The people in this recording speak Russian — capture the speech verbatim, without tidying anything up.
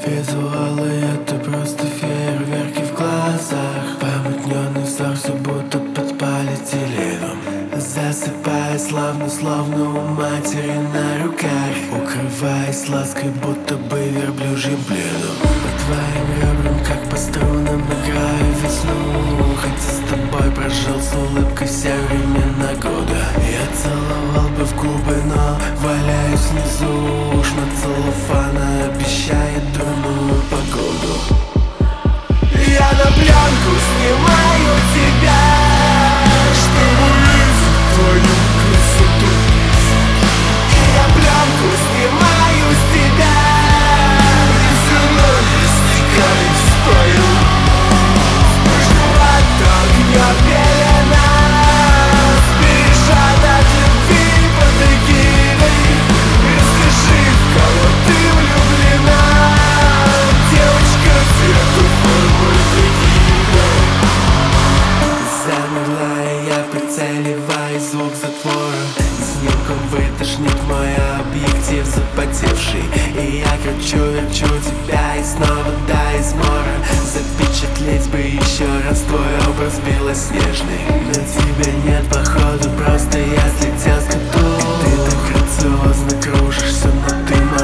Визуалы — это просто фейерверки в глазах. Помутненный взор, все будто подпали этиленом. Засыпая славно, словно у матери на руках, укрываясь лаской, будто бы верблюжьим пледом. По твоим ребрам, как по струнам, играю весну. Хотя с тобой прожил с улыбкой все времена года. Я целовал бы в губы, но валяюсь внизу. Шмат целлофана обещает дурную погоду. Я на пленку снимаю тебя, чтобы увидеть твою красоту. И я пленку снимаю с тебя, и все равно стекаюсь в твою. Спрыгну от огня пелена, сбежать от любви под эгидой. Расскажи, в кого ты влюблена, девочка цвету формы эгида. Замерла, и я прицеливаю звук затвора. Снимком вытошнит мой объектив запотевший. И я кручу, верчу тебя, и снова до измора. Запечатлеть бы еще раз твой образ белоснежный. На тебя нет походу, просто я слетел с кату. Ты так грациозно кружишься, но ты